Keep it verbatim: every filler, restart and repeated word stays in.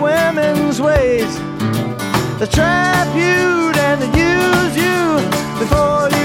women's ways. They trap you and they use you before you